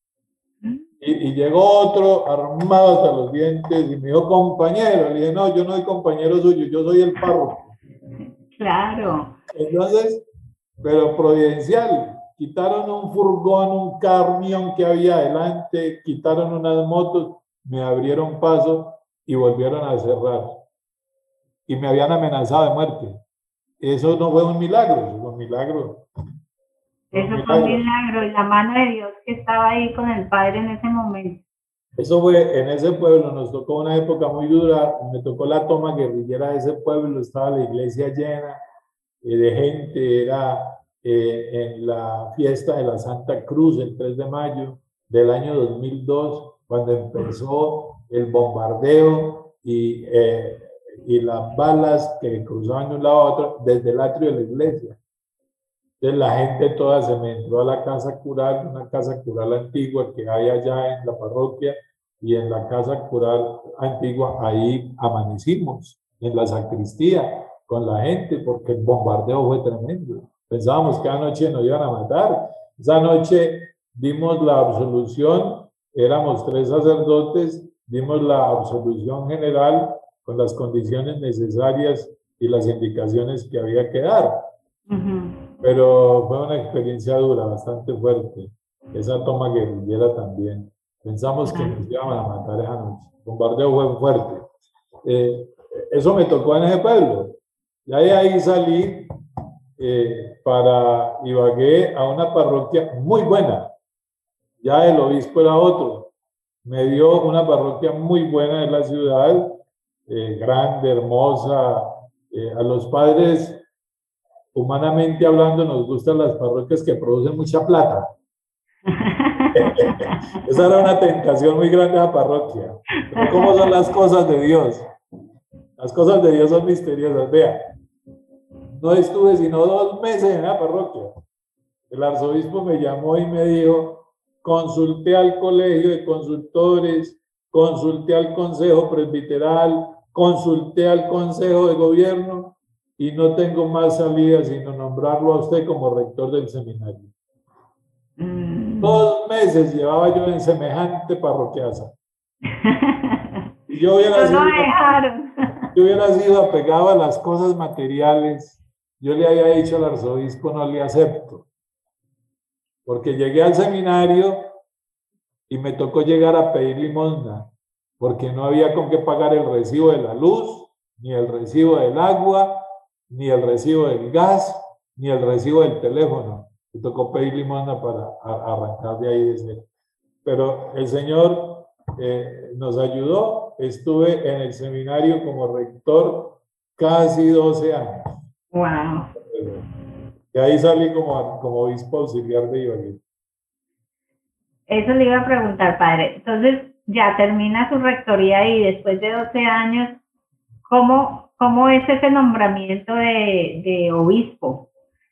Y, y llegó otro armado hasta los dientes y me dijo, compañero. Le dije, no, yo no soy compañero suyo, yo soy el párroco. Claro. Entonces, pero providencial, quitaron un furgón, un camión que había adelante, quitaron unas motos, me abrieron paso y volvieron a cerrar. Y me habían amenazado de muerte. Eso no fue un milagro, eso fue un milagro. Eso fue un milagro y la mano de Dios que estaba ahí con el Padre en ese momento. Eso fue en ese pueblo, nos tocó una época muy dura, me tocó la toma guerrillera de ese pueblo, estaba la iglesia llena eh, de gente, era eh, en la fiesta de la Santa Cruz, el tres de mayo del año dos mil dos, cuando empezó el bombardeo y, eh, y las balas que cruzaban de un lado a otro desde el atrio de la iglesia. Entonces la gente toda se me entró a la casa cural, una casa cural antigua que hay allá en la parroquia, y en la casa cural antigua ahí amanecimos, en la sacristía, con la gente, porque el bombardeo fue tremendo. Pensábamos que anoche nos iban a matar. Esa noche dimos la absolución, éramos tres sacerdotes, dimos la absolución general con las condiciones necesarias y las indicaciones que había que dar. Uh-huh. Pero fue una experiencia dura, bastante fuerte. Esa toma guerrillera también. Pensamos que nos iban a matar esa noche. El bombardeo fue fuerte. Eh, eso me tocó en ese pueblo. Y ahí, ahí salí eh, para Ibagué a una parroquia muy buena. Ya el obispo era otro. Me dio una parroquia muy buena en la ciudad, eh, grande, hermosa. Eh, a los padres, humanamente hablando, nos gustan las parroquias que producen mucha plata. Esa era una tentación muy grande a la parroquia. Pero ¿cómo son las cosas de Dios? Las cosas de Dios son misteriosas. Vea, no estuve sino dos meses en la parroquia. El arzobispo me llamó y me dijo: consulté al colegio de consultores, consulté al consejo presbiteral, consulté al consejo de gobierno y no tengo más salida sino nombrarlo a usted como rector del seminario. Mm. Dos meses llevaba yo en semejante parroquiaza. Y yo hubiera, sido, yo hubiera sido apegado a las cosas materiales. Yo le había dicho al arzobispo: no le acepto. Porque llegué al seminario y me tocó llegar a pedir limosna, porque no había con qué pagar el recibo de la luz, ni el recibo del agua, ni el recibo del gas, ni el recibo del teléfono. Me tocó pedir limosna para arrancar de ahí de cero. Pero el Señor eh, nos ayudó. Estuve en el seminario como rector casi doce años. Wow. Y ahí salí como, como obispo auxiliar de Ibagué. Eso le iba a preguntar, padre. Entonces, ya termina su rectoría y después de doce años, ¿cómo, cómo es ese nombramiento de, de obispo?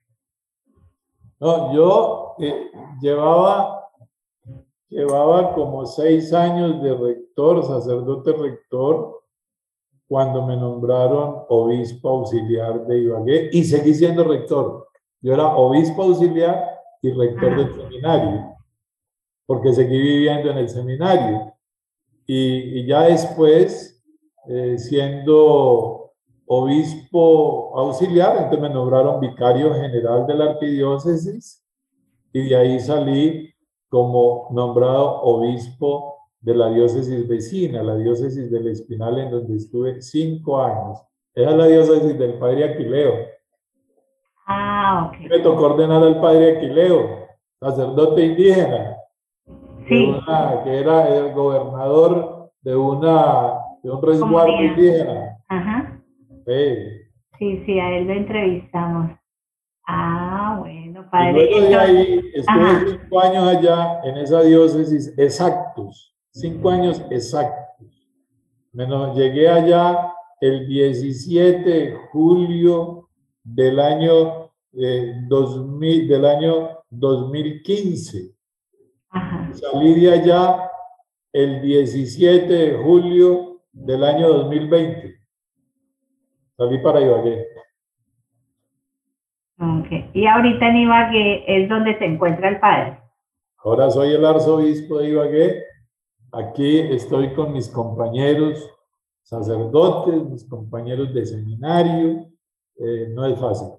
No, yo eh, llevaba, llevaba como seis años de rector, sacerdote rector, cuando me nombraron obispo auxiliar de Ibagué, y seguí siendo rector. Yo era obispo auxiliar y rector del seminario, porque seguí viviendo en el seminario. Y, y ya después, eh, siendo obispo auxiliar, entonces me nombraron vicario general de la arquidiócesis, y de ahí salí como nombrado obispo de la diócesis vecina, la diócesis del Espinal, en donde estuve cinco años. Esa es la diócesis del padre Aquileo. Ah, ok. Me tocó ordenar al padre Aquileo, sacerdote indígena, sí. de una, que era el gobernador de, una, de un resguardo Comunidad. indígena. Ajá. Sí. sí, sí, a él lo entrevistamos. Ah, bueno, padre. Y luego de ahí estuve Ajá. cinco años allá en esa diócesis exactos, cinco años exactos. Menos, llegué allá el diecisiete de julio del año, eh, dos mil, del año dos mil quince. Ajá. Salí de allá el diecisiete de julio del año dos mil veinte. Salí para Ibagué. Okay. Y ahorita en Ibagué es donde se encuentra el padre. Ahora soy el arzobispo de Ibagué. Aquí estoy con mis compañeros sacerdotes, mis compañeros de seminario. Eh, no es fácil.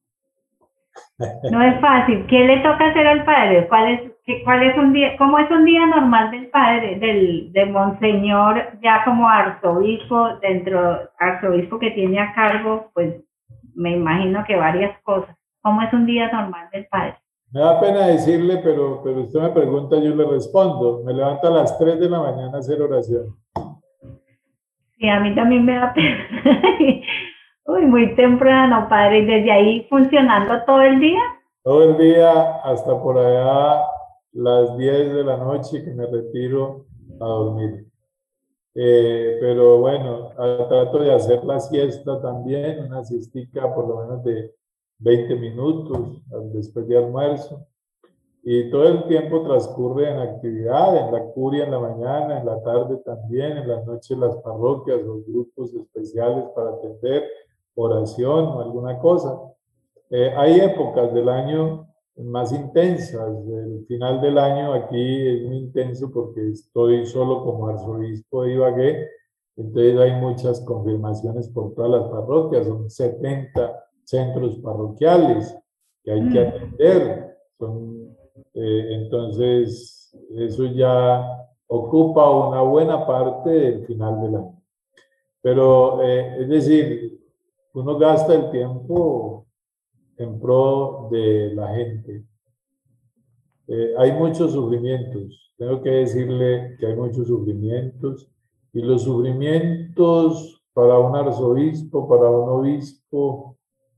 No es fácil. ¿Qué le toca hacer al padre? ¿Cuál es, qué, cuál es un día, cómo es un día normal del padre, del, de monseñor, ya como arzobispo, dentro arzobispo que tiene a cargo, pues me imagino que varias cosas. ¿Cómo es un día normal del padre? Me da pena decirle, pero, pero usted me pregunta, yo le respondo. Me levanto a las tres de la mañana a hacer oración. Sí, a mí también me da pena. Uy, muy temprano, padre. ¿Y desde ahí funcionando todo el día? Todo el día hasta por allá las diez de la noche que me retiro a dormir. Eh, pero bueno, trato de hacer la siesta también, una siestica por lo menos de veinte minutos después de almuerzo. Y todo el tiempo transcurre en actividad, en la curia en la mañana, en la tarde también, en la noche las parroquias o grupos especiales para atender, oración o alguna cosa. Eh, hay épocas del año más intensas. El final del año aquí es muy intenso porque estoy solo como arzobispo de Ibagué, entonces hay muchas confirmaciones por todas las parroquias, son setenta centros parroquiales que hay que atender. Son, eh, entonces, eso ya ocupa una buena parte del final del año. Pero, eh, es decir, uno gasta el tiempo en pro de la gente. Eh, hay muchos sufrimientos, tengo que decirle que hay muchos sufrimientos, y los sufrimientos para un arzobispo, para un obispo,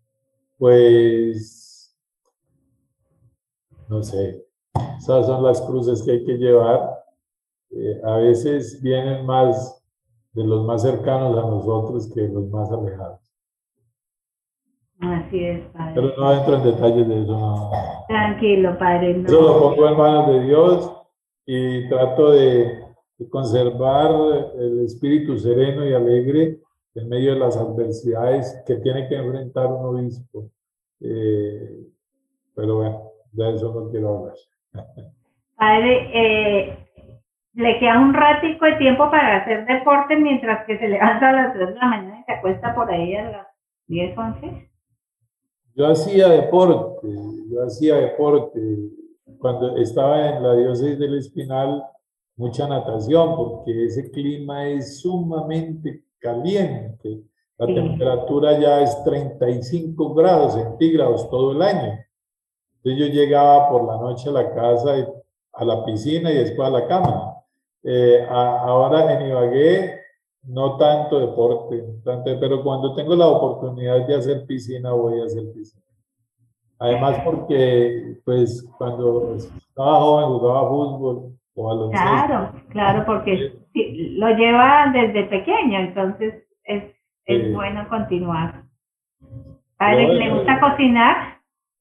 pues, no sé, esas son las cruces que hay que llevar. Eh, a veces vienen más de los más cercanos a nosotros que de los más alejados. Así es, padre. Pero no entro en detalles de eso. No. Tranquilo, padre. No. Eso lo pongo en manos de Dios y trato de, de conservar el espíritu sereno y alegre en medio de las adversidades que tiene que enfrentar un obispo. Eh, pero bueno, de eso no quiero hablar. Padre, eh, le queda un ratico de tiempo para hacer deporte mientras que se levanta a las tres de la mañana y se acuesta por ahí a las diez, once. Yo hacía deporte, yo hacía deporte. Cuando estaba en la diócesis del Espinal, mucha natación, porque ese clima es sumamente caliente. La Sí. temperatura ya es treinta y cinco grados centígrados todo el año. Entonces yo llegaba por la noche a la casa, y, a la piscina y después a la cama. Eh, a, ahora en Ibagué, no tanto deporte, tanto, pero cuando tengo la oportunidad de hacer piscina, voy a hacer piscina. Además porque, pues, cuando estaba joven jugaba fútbol o baloncesto. Claro, claro, porque sí, lo lleva desde pequeño, entonces es, es Sí. bueno continuar. Padre, Pero, ¿le eh, gusta cocinar?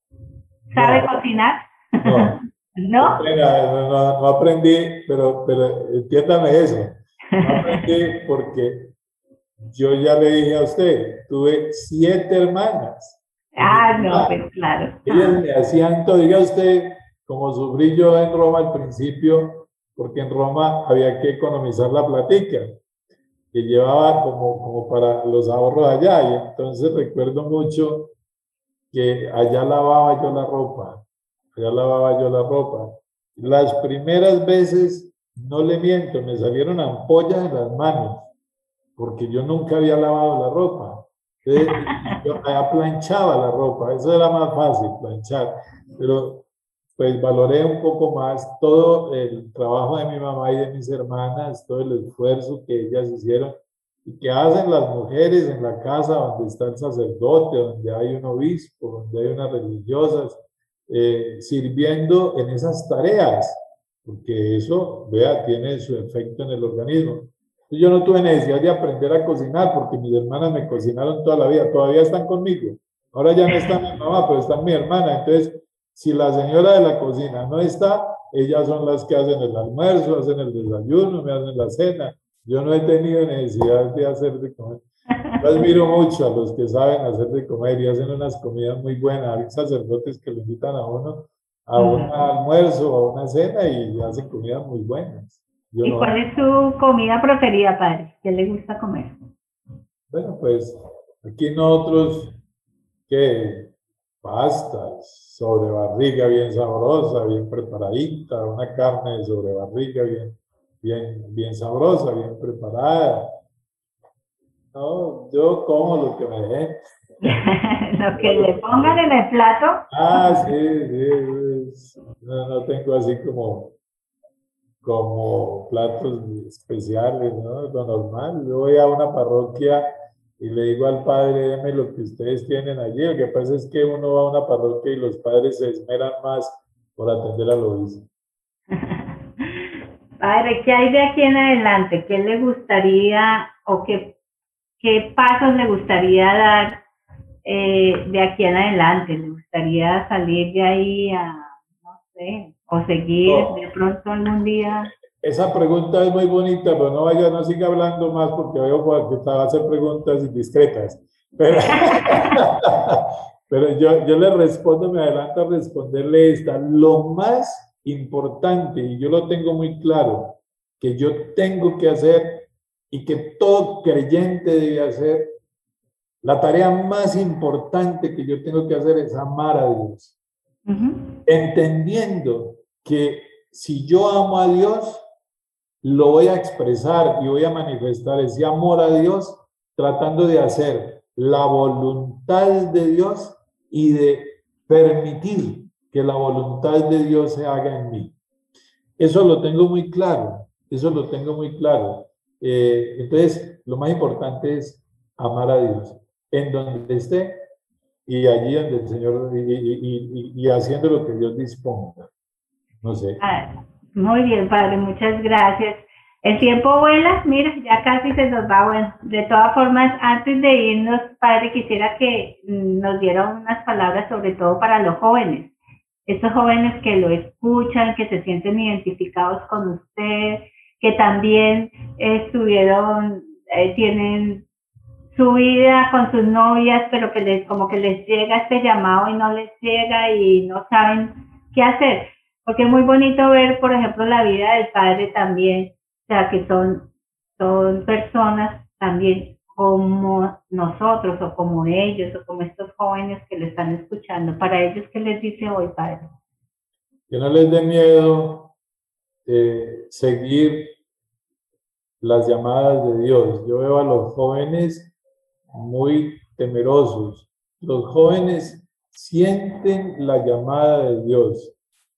¿Sabe no, cocinar? no. ¿No? Pena, no, no, no aprendí, pero, pero entiéndame eso. No aprendí porque yo ya le dije a usted, tuve siete hermanas. Ah, no, pues claro. Ellas me hacían todo, diga usted, como sufrí yo en Roma al principio, porque en Roma había que economizar la platica, que llevaba como, como para los ahorros allá, y entonces recuerdo mucho que allá lavaba yo la ropa, allá lavaba yo la ropa. Las primeras veces, no le miento, me salieron ampollas en las manos, porque yo nunca había lavado la ropa. Entonces, yo allá planchaba la ropa, eso era más fácil, planchar. Pero pues valoré un poco más todo el trabajo de mi mamá y de mis hermanas, todo el esfuerzo que ellas hicieron y que hacen las mujeres en la casa donde está el sacerdote, donde hay un obispo, donde hay unas religiosas, eh, sirviendo en esas tareas, porque eso, vea, tiene su efecto en el organismo. Yo no tuve necesidad de aprender a cocinar porque mis hermanas me cocinaron toda la vida, todavía están conmigo. Ahora ya no está mi mamá, pero está mi hermana. Entonces, si la señora de la cocina no está, ellas son las que hacen el almuerzo, hacen el desayuno, me hacen la cena. Yo no he tenido necesidad de hacer de comer. Yo admiro mucho a los que saben hacer de comer y hacen unas comidas muy buenas. Hay sacerdotes que lo invitan a uno a un almuerzo o a una cena y hacen comidas muy buenas. Yo ¿Y no. cuál es su comida preferida, padre? ¿Qué le gusta comer? Bueno, pues aquí nosotros, ¿qué? Pastas, sobre barriga bien sabrosa, bien preparadita, una carne sobre barriga bien, bien, bien sabrosa, bien preparada. No, yo como lo que me den. Lo que le pongan en el plato. Ah, sí, sí, sí. No, no tengo así como, como platos especiales, ¿no? Lo normal. Yo voy a una parroquia y le digo al padre, deme lo que ustedes tienen allí. Lo que pasa es que uno va a una parroquia y los padres se esmeran más por atender al obispo. Padre, ¿qué hay de aquí en adelante? ¿Qué le gustaría o qué, qué pasos le gustaría dar eh, de aquí en adelante? ¿Le gustaría salir de ahí a, no sé, o seguir No, de pronto algún día? esa pregunta es muy bonita, pero no vaya, no siga hablando más porque veo que te va a hacer preguntas indiscretas. Pero, pero yo, yo le respondo, me adelanto a responderle esta. Lo más importante, y yo lo tengo muy claro, que yo tengo que hacer y que todo creyente debe hacer, la tarea más importante que yo tengo que hacer es amar a Dios. Uh-huh. Entendiendo que si yo amo a Dios, lo voy a expresar y voy a manifestar ese amor a Dios tratando de hacer la voluntad de Dios y de permitir que la voluntad de Dios se haga en mí. Eso lo tengo muy claro, eso lo tengo muy claro. Eh, entonces, lo más importante es amar a Dios en donde esté y allí donde el Señor, y, y, y, y haciendo lo que Dios disponga. No sé. Ah, muy bien, padre, muchas gracias. El tiempo vuela, mira, ya casi se nos va. Bueno, de todas formas, antes de irnos, padre, quisiera que nos diera unas palabras, sobre todo para los jóvenes. Estos jóvenes que lo escuchan, que se sienten identificados con usted, que también estuvieron, eh, tienen su vida con sus novias, pero que les, como que les llega este llamado y no les llega y no saben qué hacer. Porque es muy bonito ver, por ejemplo, la vida del padre también, o sea, que son, son personas también como nosotros o como ellos o como estos jóvenes que le están escuchando. Para ellos, ¿qué les dice hoy, padre? Que no les dé miedo eh, seguir las llamadas de Dios. Yo veo a los jóvenes muy temerosos. Los jóvenes sienten la llamada de Dios,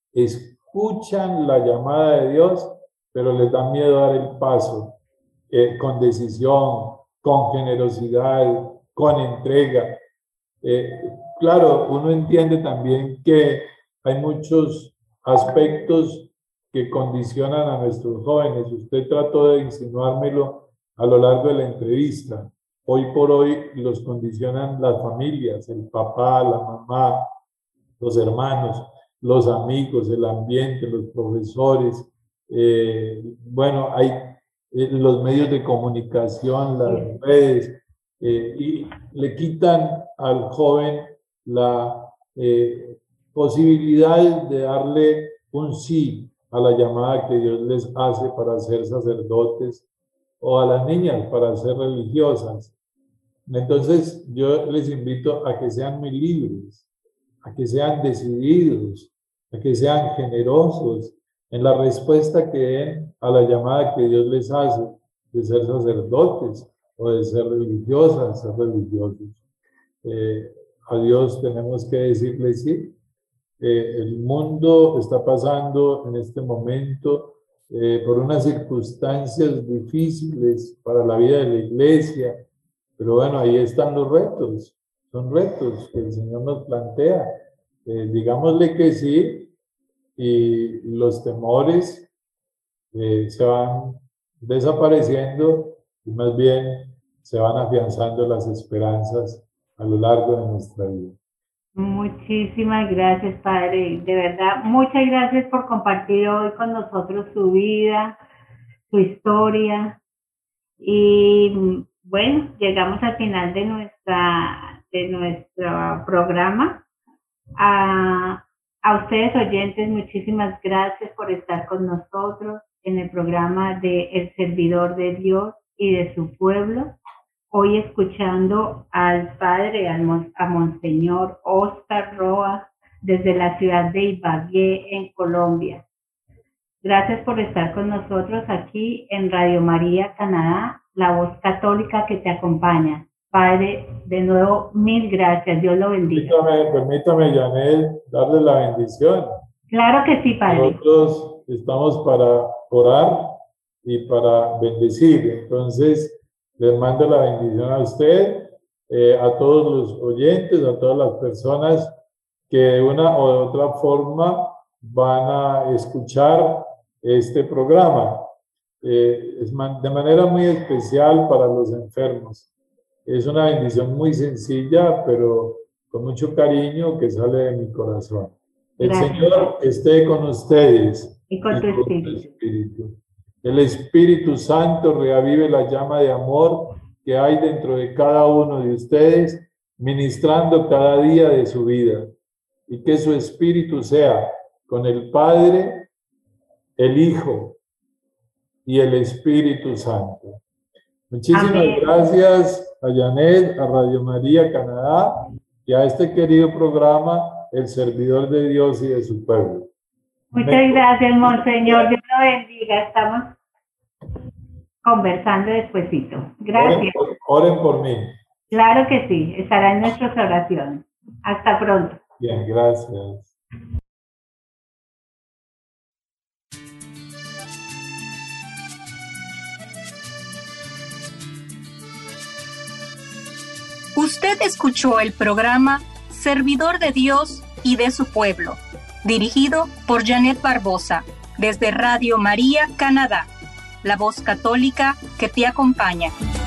escuchan la llamada de Dios, pero les da miedo dar el paso eh, con decisión, con generosidad, con entrega. Eh, claro, uno entiende también que hay muchos aspectos que condicionan a nuestros jóvenes. Usted trató de insinuármelo a lo largo de la entrevista. Hoy por hoy los condicionan las familias, el papá, la mamá, los hermanos, los amigos, el ambiente, los profesores. Eh, bueno, hay eh, los medios de comunicación, las redes, eh, y le quitan al joven la eh, posibilidad de darle un sí a la llamada que Dios les hace para ser sacerdotes o a las niñas para ser religiosas. Entonces, yo les invito a que sean muy libres, a que sean decididos, a que sean generosos en la respuesta que den a la llamada que Dios les hace de ser sacerdotes o de ser religiosas, ser religiosos. Eh, a Dios tenemos que decirle sí. Eh, el mundo está pasando en este momento eh, por unas circunstancias difíciles para la vida de la iglesia, pero bueno, ahí están los retos, son retos que el Señor nos plantea. Eh, digámosle que sí y los temores eh, se van desapareciendo y más bien se van afianzando las esperanzas a lo largo de nuestra vida. Muchísimas gracias, padre. De verdad, muchas gracias por compartir hoy con nosotros su vida, su historia. Y bueno, llegamos al final de nuestra de nuestro programa. A, a ustedes oyentes, muchísimas gracias por estar con nosotros en el programa de El Servidor de Dios y de su pueblo. Hoy escuchando al padre, al, a Monseñor Óscar Roa, desde la ciudad de Ibagué, en Colombia. Gracias por estar con nosotros aquí en Radio María Canadá, la voz católica que te acompaña. Padre, de nuevo, mil gracias. Dios lo bendiga. Permítame, permítame, Janet, darle la bendición. Claro que sí, padre. Nosotros estamos para orar y para bendecir. Entonces, les mando la bendición a usted, eh, a todos los oyentes, a todas las personas que de una o de otra forma van a escuchar este programa. Eh, es man, de manera muy especial para los enfermos. es una bendición muy sencilla, pero con mucho cariño que sale de mi corazón. El Gracias. Señor esté con ustedes Y con tu y con tu espíritu. espíritu. El Espíritu Santo reavive la llama de amor que hay dentro de cada uno de ustedes, ministrando cada día de su vida. Y que su espíritu sea con el Padre, el Hijo y el Espíritu Santo. Muchísimas Amén. gracias a Janet, a Radio María Canadá y a este querido programa, El Servidor de Dios y de su pueblo. Muchas gracias, Monseñor. Dios lo bendiga. Estamos conversando despuesito. Oren Gracias. por, oren por mí. Claro que sí. Estará en nuestras oraciones. Hasta pronto. Bien, gracias. Usted escuchó el programa Servidor de Dios y de su pueblo, dirigido por Janet Barbosa, desde Radio María Canadá, la voz católica que te acompaña.